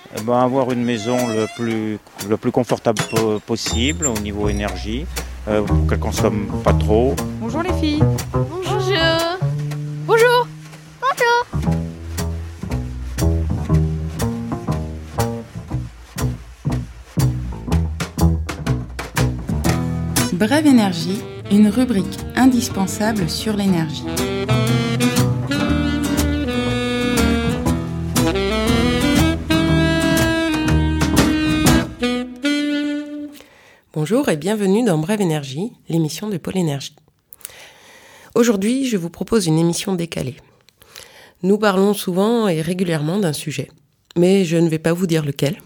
Avoir une maison le plus confortable possible au niveau énergie, pour qu'elle consomme pas trop. Bonjour les filles. Bonjour. Bonjour. Bonjour. Brève énergie, une rubrique indispensable sur l'énergie. Bonjour et bienvenue dans Brève Énergie, l'émission de Pôle Énergie. Aujourd'hui, je vous propose une émission décalée. Nous parlons souvent et régulièrement d'un sujet, mais je ne vais pas vous dire lequel.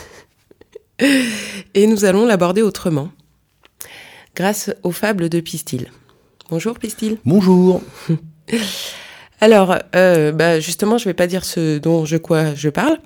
Et nous allons l'aborder autrement, grâce aux fables de Pistil. Bonjour Pistil. Bonjour. Alors, justement, je ne vais pas dire ce dont je parle.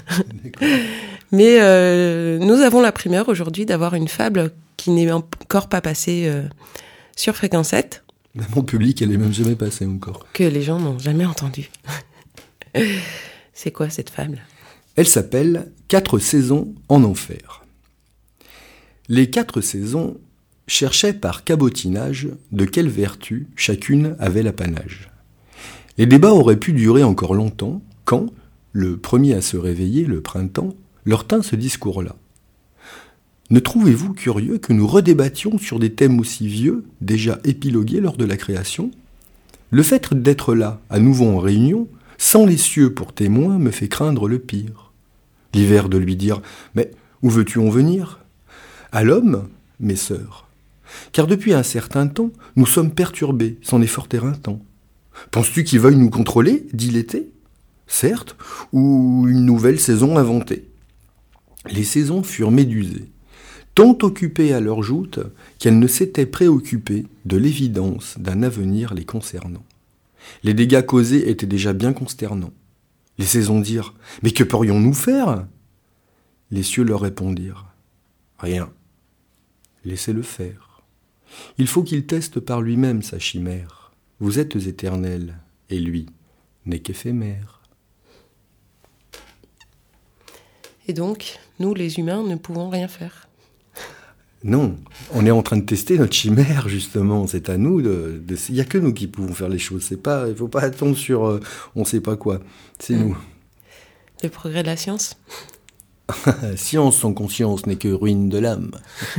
Mais nous avons la primeur aujourd'hui d'avoir une fable qui n'est encore pas passée sur Fréquence 7. Même en public, elle n'est même jamais passée encore. Que les gens n'ont jamais entendue. C'est quoi cette fable ? Elle s'appelle « 4 saisons en enfer ». Les 4 saisons cherchaient par cabotinage de quelle vertu chacune avait l'apanage. Les débats auraient pu durer encore longtemps quand, le premier à se réveiller, le printemps, leur tint ce discours-là. Ne trouvez-vous curieux que nous redébattions sur des thèmes aussi vieux, déjà épilogués lors de la création ? Le fait d'être là, à nouveau en réunion, sans les cieux pour témoins, me fait craindre le pire. L'hiver de lui dire « Mais où veux-tu en venir ?» À l'homme, mes sœurs. Car depuis un certain temps, nous sommes perturbés, c'en est fort éreintant. Penses-tu qu'il veuille nous contrôler, dit l'été ? Certes, ou une nouvelle saison inventée. Les saisons furent médusées, tant occupées à leur joute qu'elles ne s'étaient préoccupées de l'évidence d'un avenir les concernant. Les dégâts causés étaient déjà bien consternants. Les saisons dirent « Mais que pourrions-nous faire ?» Les cieux leur répondirent « Rien. Laissez-le faire. Il faut qu'il teste par lui-même sa chimère. Vous êtes éternel, et lui n'est qu'éphémère. » Et donc, nous, les humains, ne pouvons rien faire. Non, on est en train de tester notre chimère, justement. C'est à nous il n'y a que nous qui pouvons faire les choses. Il ne faut pas attendre sur on ne sait pas quoi. C'est nous. Le progrès de la science. Science sans conscience n'est que ruine de l'âme.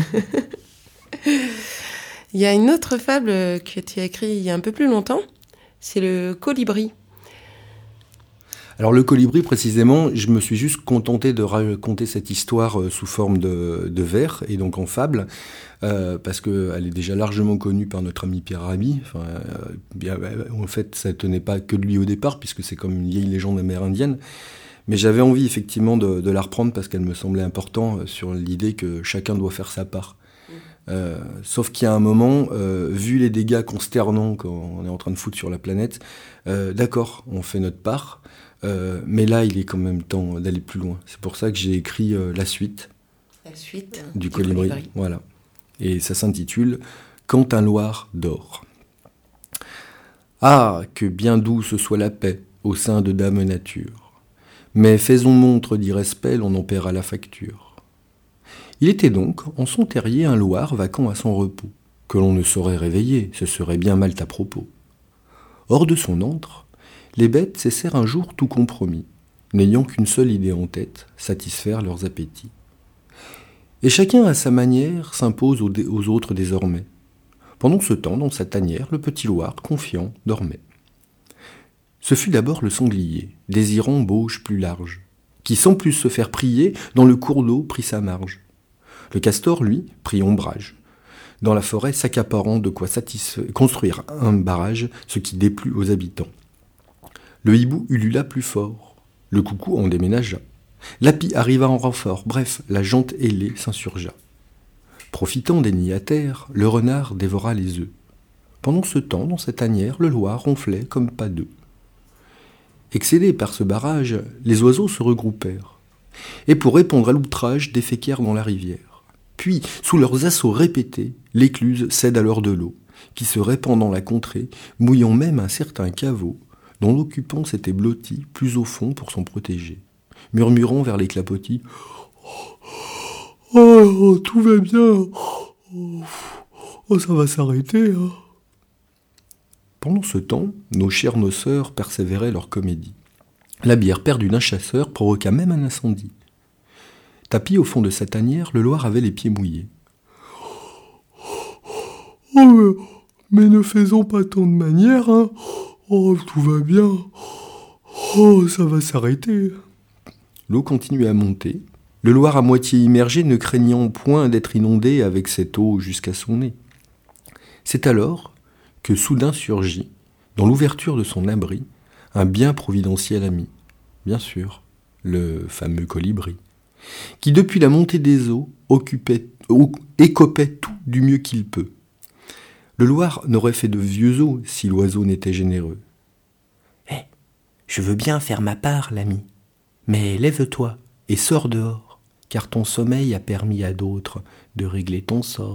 Il y a une autre fable que tu as écrite il y a un peu plus longtemps. C'est le colibri. Alors le colibri, précisément, je me suis juste contenté de raconter cette histoire sous forme de vers, et donc en fable, parce qu'elle est déjà largement connue par notre ami Pierre Rabhi. En fait, ça ne tenait pas que de lui au départ, puisque c'est comme une vieille légende amérindienne. Mais j'avais envie effectivement de la reprendre, parce qu'elle me semblait importante sur l'idée que chacun doit faire sa part. Sauf qu'il y a un moment, vu les dégâts consternants qu'on est en train de foutre sur la planète, d'accord, on fait notre part, mais là, il est quand même temps d'aller plus loin. C'est pour ça que j'ai écrit la suite du colibri. Voilà. Et ça s'intitule « Quand un Loir dort ». Ah, que bien douce soit la paix au sein de Dame Nature. Mais faisons montre d'irrespect, l'on en paiera la facture. Il était donc, en son terrier, un loir vacant à son repos, que l'on ne saurait réveiller, ce serait bien mal à propos. Hors de son antre, les bêtes cessèrent un jour tout compromis, n'ayant qu'une seule idée en tête, satisfaire leurs appétits. Et chacun à sa manière s'impose aux autres désormais. Pendant ce temps, dans sa tanière, le petit loir, confiant, dormait. Ce fut d'abord le sanglier, désirant bauge plus large, qui sans plus se faire prier, dans le cours d'eau prit sa marge. Le castor, lui, prit ombrage, dans la forêt s'accaparant de quoi construire un barrage, ce qui déplut aux habitants. Le hibou ulula plus fort, le coucou en déménagea. L'api arriva en renfort, bref, la jante ailée s'insurgea. Profitant des nids à terre, le renard dévora les œufs. Pendant ce temps, dans sa tanière, le loir ronflait comme pas deux. Excédés par ce barrage, les oiseaux se regroupèrent, et pour répondre à l'outrage, déféquèrent dans la rivière. Puis, sous leurs assauts répétés, l'écluse cède alors de l'eau, qui se répand dans la contrée, mouillant même un certain caveau, dont l'occupant s'était blotti plus au fond pour s'en protéger. murmurant vers les clapotis « Oh, tout va bien. Oh, ça va s'arrêter. Hein. » Pendant ce temps, nos chers noceurs persévéraient leur comédie. La bière perdue d'un chasseur provoqua même un incendie. Tapi au fond de sa tanière, le Loir avait les pieds mouillés. « Oh, mais ne faisons pas tant de manière, hein. Oh, tout va bien. Oh, ça va s'arrêter. » L'eau continuait à monter, le Loir à moitié immergé ne craignant point d'être inondé avec cette eau jusqu'à son nez. C'est alors que soudain surgit, dans l'ouverture de son abri, un bien providentiel ami. Bien sûr, le fameux colibri, qui depuis la montée des eaux écopait tout du mieux qu'il peut. Le Loir n'aurait fait de vieux os si l'oiseau n'était généreux. « Je veux bien faire ma part, l'ami, mais lève-toi et sors dehors, car ton sommeil a permis à d'autres de régler ton sort. »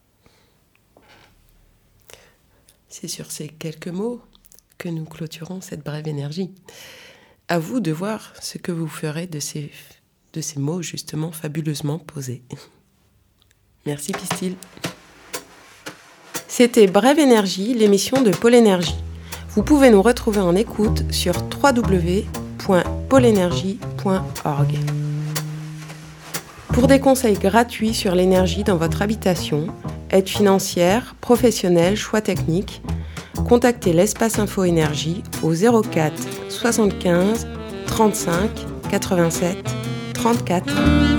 C'est sur ces quelques mots que nous clôturons cette brève énergie. À vous de voir ce que vous ferez de ces mots justement fabuleusement posés. Merci Pistil. C'était Brève Énergie, l'émission de Pôle Énergie. Vous pouvez nous retrouver en écoute sur www.poleenergie.org. Pour des conseils gratuits sur l'énergie dans votre habitation, aide financière, professionnelle, choix techniques, contactez l'Espace Info Énergie au 04 75 35 87 34.